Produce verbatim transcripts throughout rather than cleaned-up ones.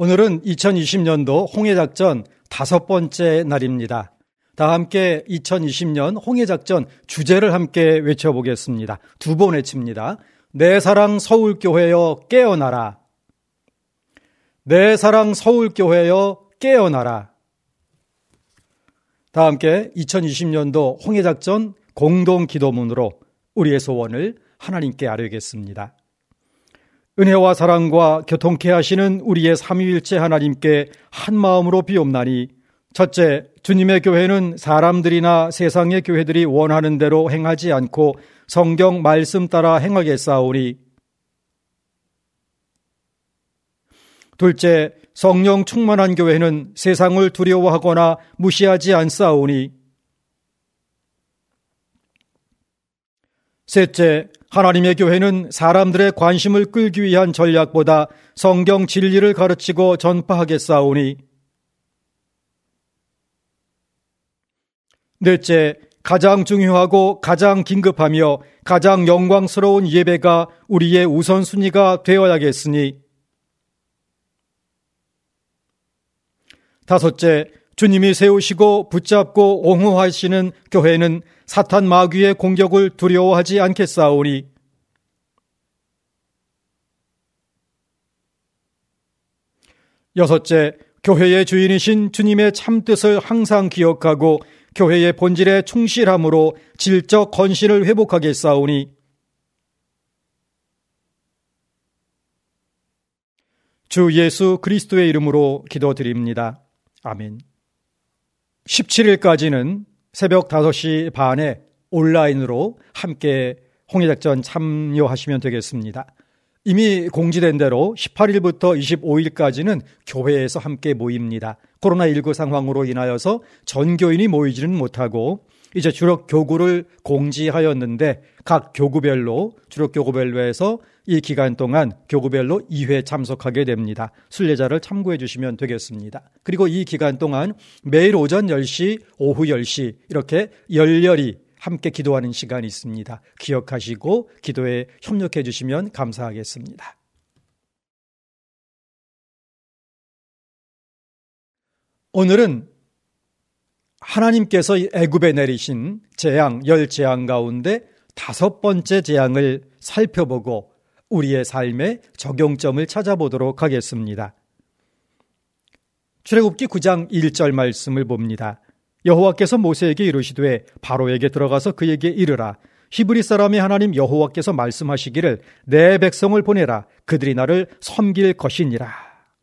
오늘은 이천이십 년도 홍해작전 다섯 번째 날입니다. 다 함께 이천이십 년 홍해작전 주제를 함께 외쳐보겠습니다. 두 번 외칩니다. 내 사랑 서울교회여 깨어나라. 내 사랑 서울교회여 깨어나라. 다 함께 이천이십 년도 홍해작전 공동기도문으로 우리의 소원을 하나님께 아뢰겠습니다. 은혜와 사랑과 교통케 하시는 우리의 삼위일체 하나님께 한 마음으로 비옵나니, 첫째, 주님의 교회는 사람들이나 세상의 교회들이 원하는 대로 행하지 않고 성경 말씀 따라 행하겠사오니, 둘째, 성령 충만한 교회는 세상을 두려워하거나 무시하지 않사오니, 셋째, 하나님의 교회는 사람들의 관심을 끌기 위한 전략보다 성경 진리를 가르치고 전파하겠사오니, 넷째, 가장 중요하고 가장 긴급하며 가장 영광스러운 예배가 우리의 우선순위가 되어야겠으니, 다섯째, 주님이 세우시고 붙잡고 옹호하시는 교회는 사탄 마귀의 공격을 두려워하지 않겠사오니, 여섯째, 교회의 주인이신 주님의 참뜻을 항상 기억하고 교회의 본질에 충실함으로 질적 건실을 회복하겠사오니, 주 예수 그리스도의 이름으로 기도드립니다. 아멘. 십칠 일까지는 새벽 다섯 시 반에 온라인으로 함께 홍해작전 참여하시면 되겠습니다. 이미 공지된 대로 십팔 일부터 이십오 일까지는 교회에서 함께 모입니다. 코로나십구 상황으로 인하여서 전교인이 모이지는 못하고 이제 주력 교구를 공지하였는데 각 교구별로, 주력 교구별로 해서 이 기간 동안 교구별로 이 회 참석하게 됩니다. 순례자를 참고해 주시면 되겠습니다. 그리고 이 기간 동안 매일 오전 열 시, 오후 열 시 이렇게 열렬히 함께 기도하는 시간이 있습니다. 기억하시고 기도에 협력해 주시면 감사하겠습니다. 오늘은 하나님께서 애굽에 내리신 재앙, 열 재앙 가운데 다섯 번째 재앙을 살펴보고 우리의 삶의 적용점을 찾아보도록 하겠습니다. 출애굽기 구 장 일 절 말씀을 봅니다. 여호와께서 모세에게 이르시되 바로에게 들어가서 그에게 이르라. 히브리 사람의 하나님 여호와께서 말씀하시기를 내 백성을 보내라. 그들이 나를 섬길 것이니라.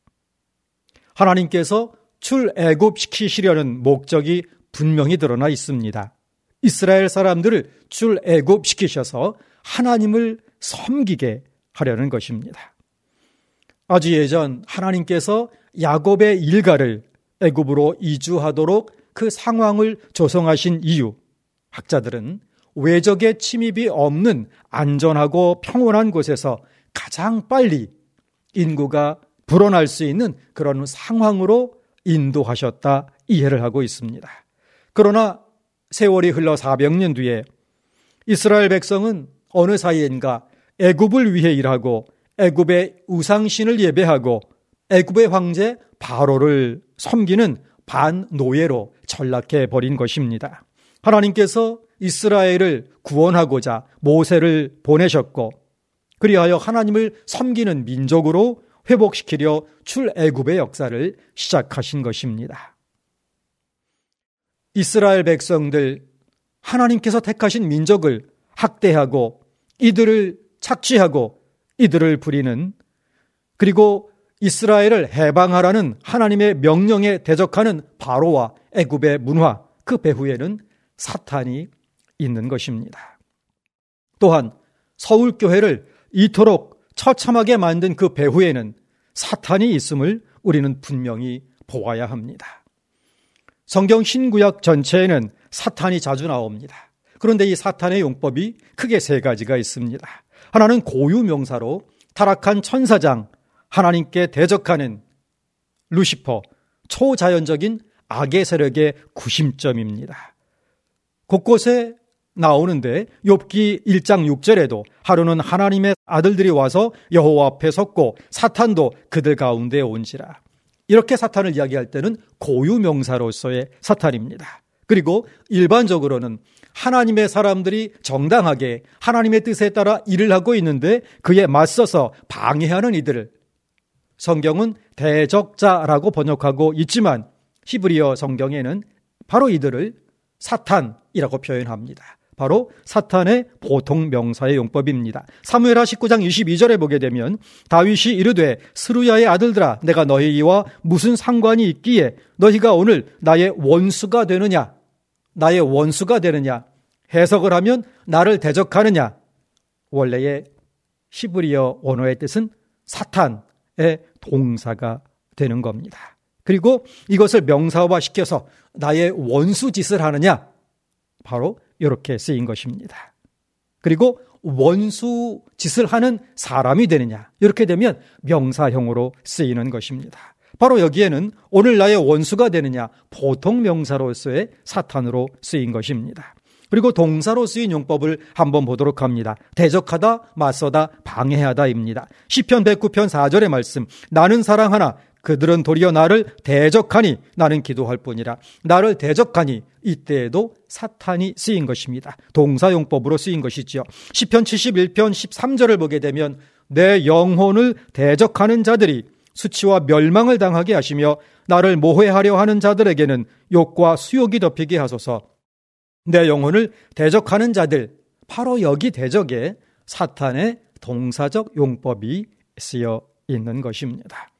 하나님께서 출애굽시키시려는 목적이 분명히 드러나 있습니다. 이스라엘 사람들을 출애굽시키셔서 하나님을 섬기게 하려는 것입니다. 아주 예전 하나님께서 야곱의 일가를 애굽으로 이주하도록 그 상황을 조성하신 이유, 학자들은 외적의 침입이 없는 안전하고 평온한 곳에서 가장 빨리 인구가 불어날 수 있는 그런 상황으로 인도하셨다 이해를 하고 있습니다. 그러나 세월이 흘러 사백 년 뒤에 이스라엘 백성은 어느 사이인가 애굽을 위해 일하고 애굽의 우상신을 예배하고 애굽의 황제 바로를 섬기는 반노예로 전락해 버린 것입니다. 하나님께서 이스라엘을 구원하고자 모세를 보내셨고 그리하여 하나님을 섬기는 민족으로 회복시키려 출애굽의 역사를 시작하신 것입니다. 이스라엘 백성들, 하나님께서 택하신 민족을 학대하고 이들을 착취하고 이들을 부리는, 그리고 이스라엘을 해방하라는 하나님의 명령에 대적하는 바로와 애굽의 문화, 그 배후에는 사탄이 있는 것입니다. 또한 서울교회를 이토록 처참하게 만든 그 배후에는 사탄이 있음을 우리는 분명히 보아야 합니다. 성경 신구약 전체에는 사탄이 자주 나옵니다. 그런데 이 사탄의 용법이 크게 세 가지가 있습니다. 하나는 고유명사로 타락한 천사장, 하나님께 대적하는 루시퍼, 초자연적인 악의 세력의 구심점입니다. 곳곳에 나오는데 욥기 일 장 육 절에도 하루는 하나님의 아들들이 와서 여호와 앞에 섰고 사탄도 그들 가운데 온지라. 이렇게 사탄을 이야기할 때는 고유명사로서의 사탄입니다. 그리고 일반적으로는 하나님의 사람들이 정당하게 하나님의 뜻에 따라 일을 하고 있는데 그에 맞서서 방해하는 이들을 성경은 대적자라고 번역하고 있지만 히브리어 성경에는 바로 이들을 사탄이라고 표현합니다. 바로 사탄의 보통 명사의 용법입니다. 사무엘하 십구 장 이십이 절에 보게 되면 다윗이 이르되 스루야의 아들들아 내가 너희와 무슨 상관이 있기에 너희가 오늘 나의 원수가 되느냐 나의 원수가 되느냐 해석을 하면 나를 대적하느냐. 원래의 히브리어 원어의 뜻은 사탄의 동사가 되는 겁니다. 그리고 이것을 명사화시켜서 나의 원수 짓을 하느냐 바로 이렇게 쓰인 것입니다. 그리고 원수 짓을 하는 사람이 되느냐 이렇게 되면 명사형으로 쓰이는 것입니다. 바로 여기에는 오늘 나의 원수가 되느냐 보통 명사로서의 사탄으로 쓰인 것입니다. 그리고 동사로 쓰인 용법을 한번 보도록 합니다. 대적하다, 맞서다, 방해하다입니다. 시편 백구 편 사 절의 말씀 나는 사랑하나 그들은 도리어 나를 대적하니 나는 기도할 뿐이라. 나를 대적하니 이때에도 사탄이 쓰인 것입니다. 동사용법으로 쓰인 것이죠. 시편 칠십일 편 십삼 절을 보게 되면 내 영혼을 대적하는 자들이 수치와 멸망을 당하게 하시며 나를 모해하려 하는 자들에게는 욕과 수욕이 덮이게 하소서. 내 영혼을 대적하는 자들, 바로 여기 대적에 사탄의 동사적 용법이 쓰여 있는 것입니다.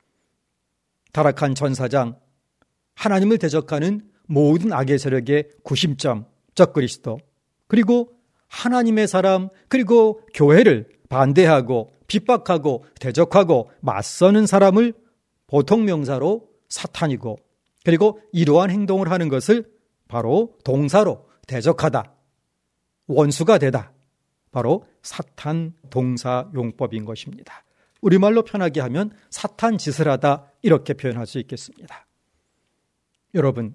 타락한 천사장, 하나님을 대적하는 모든 악의 세력의 구심점, 적그리스도, 그리고 하나님의 사람, 그리고 교회를 반대하고 핍박하고 대적하고 맞서는 사람을 보통 명사로 사탄이고, 그리고 이러한 행동을 하는 것을 바로 동사로 대적하다, 원수가 되다, 바로 사탄 동사 용법인 것입니다. 우리말로 편하게 하면 사탄 짓을 하다 이렇게 표현할 수 있겠습니다. 여러분,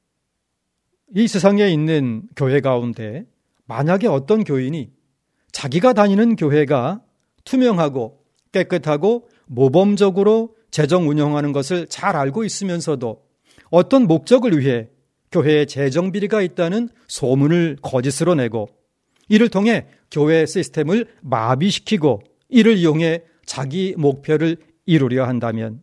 이 세상에 있는 교회 가운데 만약에 어떤 교인이 자기가 다니는 교회가 투명하고 깨끗하고 모범적으로 재정 운영하는 것을 잘 알고 있으면서도 어떤 목적을 위해 교회에 재정 비리가 있다는 소문을 거짓으로 내고 이를 통해 교회 시스템을 마비시키고 이를 이용해 자기 목표를 이루려 한다면,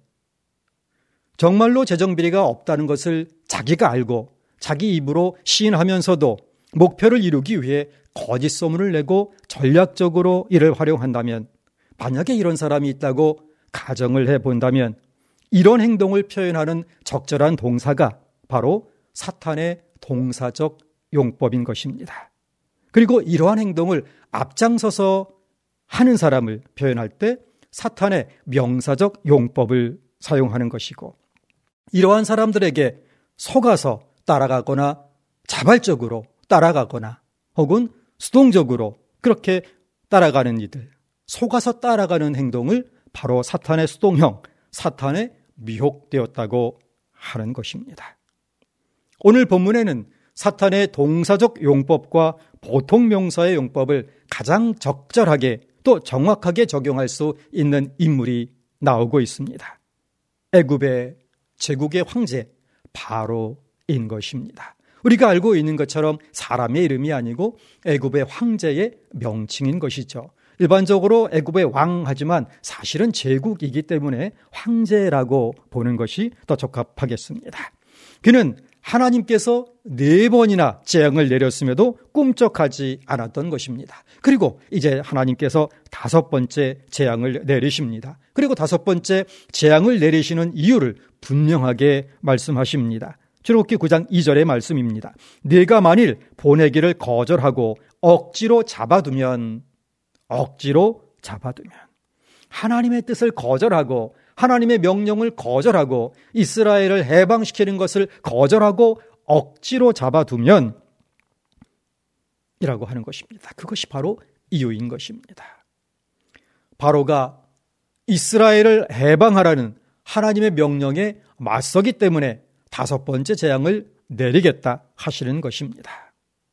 정말로 재정 비리가 없다는 것을 자기가 알고 자기 입으로 시인하면서도 목표를 이루기 위해 거짓 소문을 내고 전략적으로 이를 활용한다면, 만약에 이런 사람이 있다고 가정을 해본다면 이런 행동을 표현하는 적절한 동사가 바로 사탄의 동사적 용법인 것입니다. 그리고 이러한 행동을 앞장서서 하는 사람을 표현할 때 사탄의 명사적 용법을 사용하는 것이고, 이러한 사람들에게 속아서 따라가거나 자발적으로 따라가거나 혹은 수동적으로 그렇게 따라가는 이들, 속아서 따라가는 행동을 바로 사탄의 수동형, 사탄의 미혹되었다고 하는 것입니다. 오늘 본문에는 사탄의 동사적 용법과 보통 명사의 용법을 가장 적절하게 또 정확하게 적용할 수 있는 인물이 나오고 있습니다. 애굽의 제국의 황제 바로인 것입니다. 우리가 알고 있는 것처럼 사람의 이름이 아니고 애굽의 황제의 명칭인 것이죠. 일반적으로 애굽의 왕 하지만 사실은 제국이기 때문에 황제라고 보는 것이 더 적합하겠습니다. 그는 하나님께서 네 번이나 재앙을 내렸음에도 꿈쩍하지 않았던 것입니다. 그리고 이제 하나님께서 다섯 번째 재앙을 내리십니다. 그리고 다섯 번째 재앙을 내리시는 이유를 분명하게 말씀하십니다. 출애굽기 구 장 이 절의 말씀입니다. 네가 만일 보내기를 거절하고 억지로 잡아두면, 억지로 잡아두면, 하나님의 뜻을 거절하고 하나님의 명령을 거절하고 이스라엘을 해방시키는 것을 거절하고 억지로 잡아두면 이라고 하는 것입니다. 그것이 바로 이유인 것입니다. 바로가 이스라엘을 해방하라는 하나님의 명령에 맞서기 때문에 다섯 번째 재앙을 내리겠다 하시는 것입니다.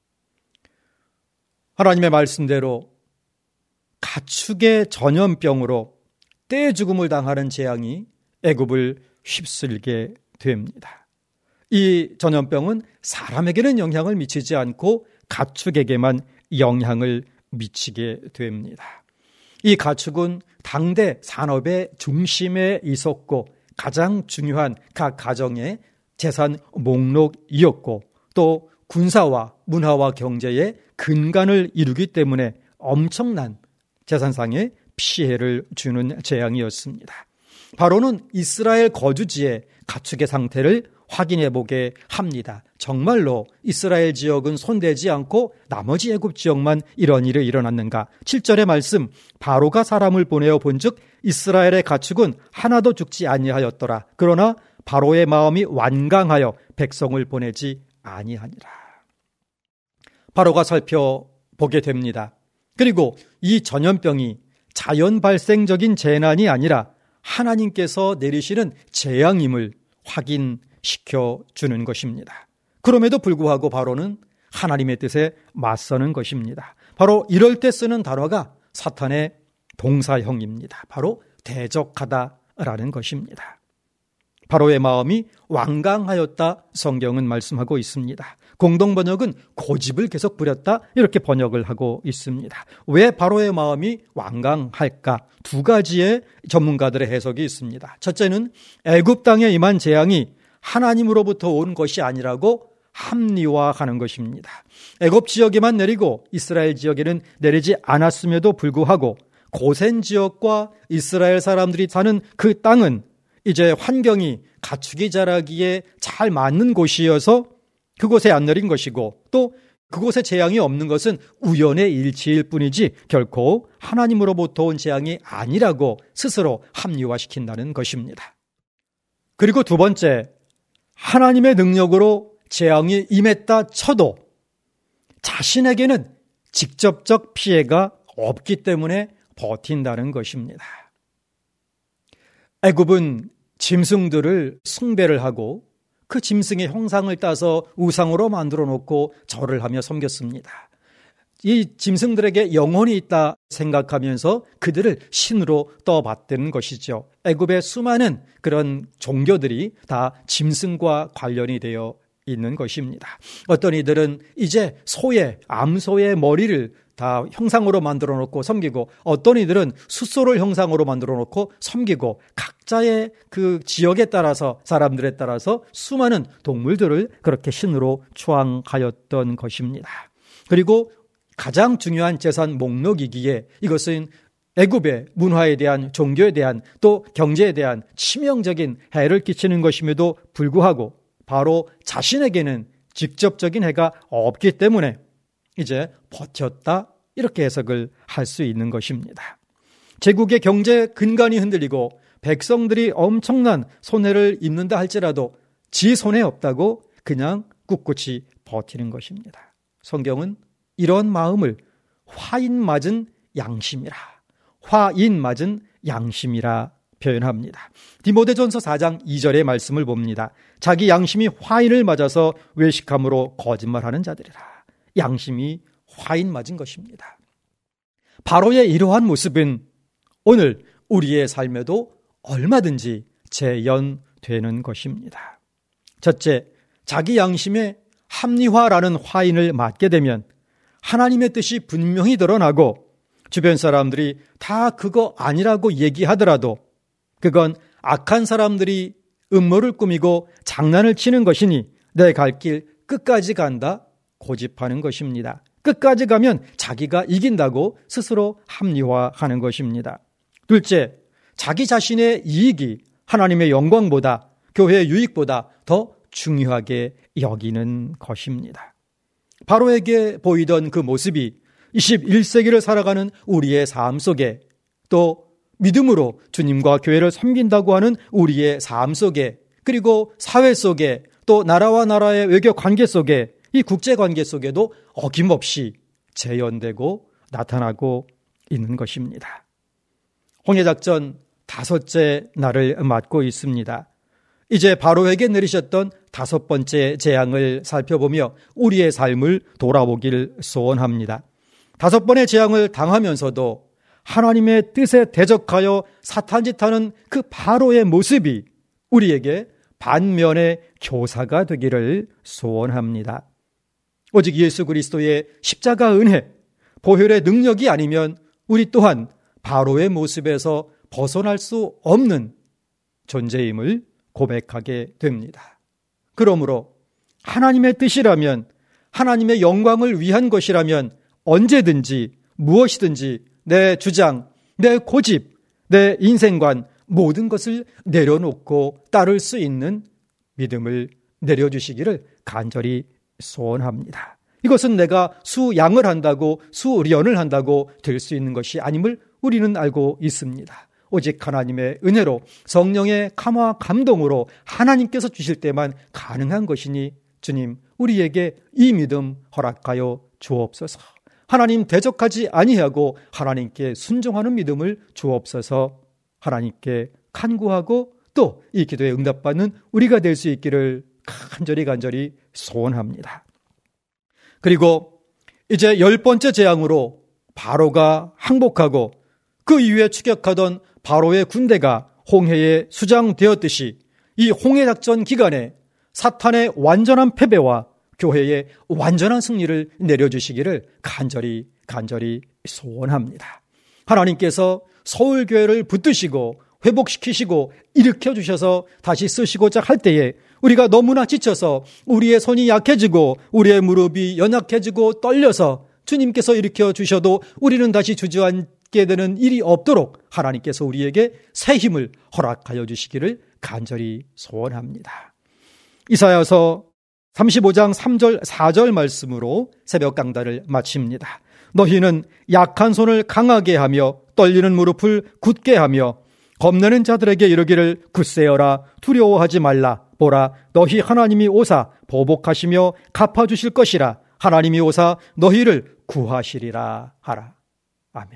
하나님의 말씀대로 가축의 전염병으로 떼 죽음을 당하는 재앙이 애굽을 휩쓸게 됩니다. 이 전염병은 사람에게는 영향을 미치지 않고 가축에게만 영향을 미치게 됩니다. 이 가축은 당대 산업의 중심에 있었고 가장 중요한 각 가정의 재산 목록이었고 또 군사와 문화와 경제의 근간을 이루기 때문에 엄청난 재산상의 피해를 주는 재앙이었습니다. 바로는 이스라엘 거주지의 가축의 상태를 확인해 보게 합니다. 정말로 이스라엘 지역은 손대지 않고 나머지 애굽 지역만 이런 일이 일어났는가? 칠 절의 말씀, 바로가 사람을 보내어 본즉 이스라엘의 가축은 하나도 죽지 아니하였더라. 그러나 바로의 마음이 완강하여 백성을 보내지 아니하니라. 바로가 살펴보게 됩니다. 그리고 이 전염병이 자연 발생적인 재난이 아니라 하나님께서 내리시는 재앙임을 확인시켜주는 것입니다. 그럼에도 불구하고 바로는 하나님의 뜻에 맞서는 것입니다. 바로 이럴 때 쓰는 단어가 사탄의 동사형입니다. 바로 대적하다라는 것입니다. 바로의 마음이 완강하였다 성경은 말씀하고 있습니다. 공동번역은 고집을 계속 부렸다 이렇게 번역을 하고 있습니다. 왜 바로의 마음이 완강할까? 두 가지의 전문가들의 해석이 있습니다. 첫째는 애굽 땅에 임한 재앙이 하나님으로부터 온 것이 아니라고 합리화하는 것입니다. 애굽 지역에만 내리고 이스라엘 지역에는 내리지 않았음에도 불구하고 고센 지역과 이스라엘 사람들이 사는 그 땅은 이제 환경이 가축이 자라기에 잘 맞는 곳이어서 그곳에 안 내린 것이고 또 그곳에 재앙이 없는 것은 우연의 일치일 뿐이지 결코 하나님으로부터 온 재앙이 아니라고 스스로 합리화시킨다는 것입니다. 그리고 두 번째, 하나님의 능력으로 재앙이 임했다 쳐도 자신에게는 직접적 피해가 없기 때문에 버틴다는 것입니다. 애굽은 짐승들을 숭배를 하고 그 짐승의 형상을 따서 우상으로 만들어 놓고 절을 하며 섬겼습니다. 이 짐승들에게 영혼이 있다 생각하면서 그들을 신으로 떠받드는 것이죠. 애굽의 수많은 그런 종교들이 다 짐승과 관련이 되어 있는 것입니다. 어떤 이들은 이제 소의, 암소의 머리를 다 형상으로 만들어 놓고 섬기고 어떤 이들은 숫소를 형상으로 만들어 놓고 섬기고 각자의 그 지역에 따라서 사람들에 따라서 수많은 동물들을 그렇게 신으로 추앙하였던 것입니다. 그리고 가장 중요한 재산 목록이기에 이것은 애굽의 문화에 대한 종교에 대한 또 경제에 대한 치명적인 해를 끼치는 것임에도 불구하고 바로 자신에게는 직접적인 해가 없기 때문에 이제 버텼다 이렇게 해석을 할 수 있는 것입니다. 제국의 경제 근간이 흔들리고 백성들이 엄청난 손해를 입는다 할지라도 지 손해 없다고 그냥 꿋꿋이 버티는 것입니다. 성경은 이런 마음을 화인 맞은 양심이라 화인 맞은 양심이라 표현합니다. 디모데전서 사 장 이 절의 말씀을 봅니다. 자기 양심이 화인을 맞아서 외식함으로 거짓말하는 자들이라. 양심이 화인 맞은 것입니다. 바로의 이러한 모습은 오늘 우리의 삶에도 얼마든지 재현되는 것입니다. 첫째, 자기 양심의 합리화라는 화인을 맞게 되면 하나님의 뜻이 분명히 드러나고 주변 사람들이 다 그거 아니라고 얘기하더라도 그건 악한 사람들이 음모를 꾸미고 장난을 치는 것이니 내 갈 길 끝까지 간다 고집하는 것입니다. 끝까지 가면 자기가 이긴다고 스스로 합리화하는 것입니다. 둘째, 자기 자신의 이익이 하나님의 영광보다 교회의 유익보다 더 중요하게 여기는 것입니다. 바로에게 보이던 그 모습이 이십일 세기를 살아가는 우리의 삶 속에 또 믿음으로 주님과 교회를 섬긴다고 하는 우리의 삶 속에 그리고 사회 속에 또 나라와 나라의 외교 관계 속에 이 국제관계 속에도 어김없이 재현되고 나타나고 있는 것입니다. 홍해작전 다섯째 날을 맞고 있습니다. 이제 바로에게 내리셨던 다섯 번째 재앙을 살펴보며 우리의 삶을 돌아보길 소원합니다. 다섯 번의 재앙을 당하면서도 하나님의 뜻에 대적하여 사탄짓하는 그 바로의 모습이 우리에게 반면의 교사가 되기를 소원합니다. 오직 예수 그리스도의 십자가 은혜, 보혈의 능력이 아니면 우리 또한 바로의 모습에서 벗어날 수 없는 존재임을 고백하게 됩니다. 그러므로 하나님의 뜻이라면, 하나님의 영광을 위한 것이라면 언제든지 무엇이든지 내 주장, 내 고집, 내 인생관 모든 것을 내려놓고 따를 수 있는 믿음을 내려주시기를 간절히 소원합니다. 이것은 내가 수양을 한다고 수련을 한다고 될 수 있는 것이 아님을 우리는 알고 있습니다. 오직 하나님의 은혜로 성령의 감화 감동으로 하나님께서 주실 때만 가능한 것이니 주님 우리에게 이 믿음 허락하여 주옵소서. 하나님 대적하지 아니하고 하나님께 순종하는 믿음을 주옵소서. 하나님께 간구하고 또 이 기도에 응답받는 우리가 될 수 있기를 간절히 간절히 소원합니다. 그리고 이제 열 번째 재앙으로 바로가 항복하고 그 이후에 추격하던 바로의 군대가 홍해에 수장되었듯이 이 홍해 작전 기간에 사탄의 완전한 패배와 교회의 완전한 승리를 내려주시기를 간절히 간절히 소원합니다. 하나님께서 서울교회를 붙드시고 회복시키시고 일으켜주셔서 다시 쓰시고자 할 때에 우리가 너무나 지쳐서 우리의 손이 약해지고 우리의 무릎이 연약해지고 떨려서 주님께서 일으켜주셔도 우리는 다시 주저앉게 되는 일이 없도록 하나님께서 우리에게 새 힘을 허락하여 주시기를 간절히 소원합니다. 이사야서 삼십오 장 삼 절 사 절 말씀으로 새벽 강단을 마칩니다. 너희는 약한 손을 강하게 하며 떨리는 무릎을 굳게 하며 겁내는 자들에게 이르기를 굳세어라 두려워하지 말라. 보라 너희 하나님이 오사 보복하시며 갚아주실 것이라. 하나님이 오사 너희를 구하시리라 하라. 아멘.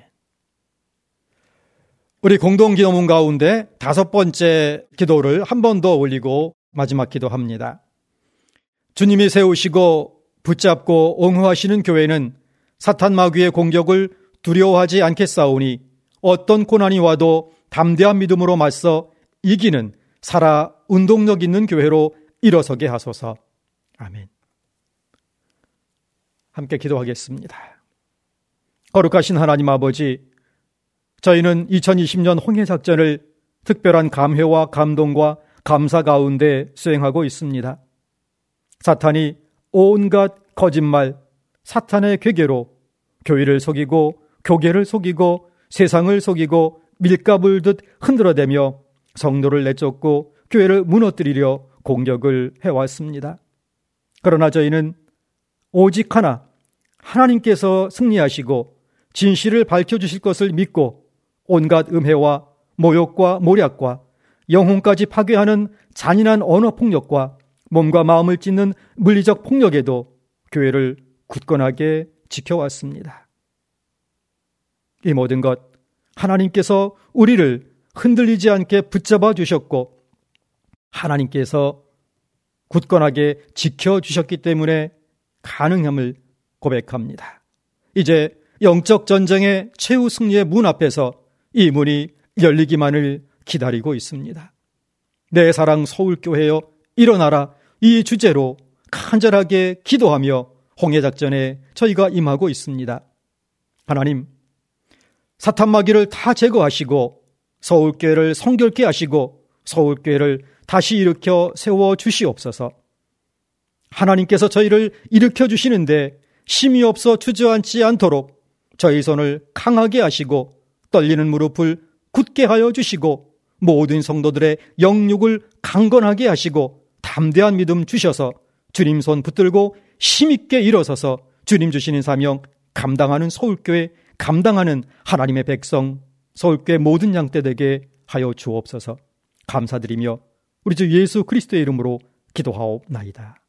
우리 공동기도문 가운데 다섯 번째 기도를 한 번 더 올리고 마지막 기도합니다. 주님이 세우시고 붙잡고 옹호하시는 교회는 사탄 마귀의 공격을 두려워하지 않겠사오니 어떤 고난이 와도 담대한 믿음으로 맞서 이기는 살아 운동력 있는 교회로 일어서게 하소서. 아멘. 함께 기도하겠습니다. 거룩하신 하나님 아버지, 저희는 이천이십 년 홍해작전을 특별한 감회와 감동과 감사 가운데 수행하고 있습니다. 사탄이 온갖 거짓말, 사탄의 괴계로 교회를 속이고 교계를 속이고 세상을 속이고 밀가불 듯 흔들어대며 성도를 내쫓고 교회를 무너뜨리려 공격을 해왔습니다. 그러나 저희는 오직 하나, 하나님께서 승리하시고 진실을 밝혀주실 것을 믿고 온갖 음해와 모욕과 모략과 영혼까지 파괴하는 잔인한 언어폭력과 몸과 마음을 찢는 물리적 폭력에도 교회를 굳건하게 지켜왔습니다. 이 모든 것 하나님께서 우리를 흔들리지 않게 붙잡아 주셨고 하나님께서 굳건하게 지켜주셨기 때문에 가능함을 고백합니다. 이제 영적 전쟁의 최후 승리의 문 앞에서 이 문이 열리기만을 기다리고 있습니다. 내 사랑 서울교회여 일어나라, 이 주제로 간절하게 기도하며 홍해작전에 저희가 임하고 있습니다. 하나님, 사탄 마귀를 다 제거하시고 서울교회를 성결케 하시고 서울교회를 다시 일으켜 세워 주시옵소서. 하나님께서 저희를 일으켜 주시는데 힘이 없어 주저앉지 않도록 저희 손을 강하게 하시고 떨리는 무릎을 굳게 하여 주시고 모든 성도들의 영육을 강건하게 하시고 담대한 믿음 주셔서 주님 손 붙들고 힘있게 일어서서 주님 주시는 사명 감당하는 서울교회, 감당하는 하나님의 백성, 서울교회 모든 양떼 되게 하여 주옵소서. 감사드리며 우리 주 예수 그리스도의 이름으로 기도하옵나이다.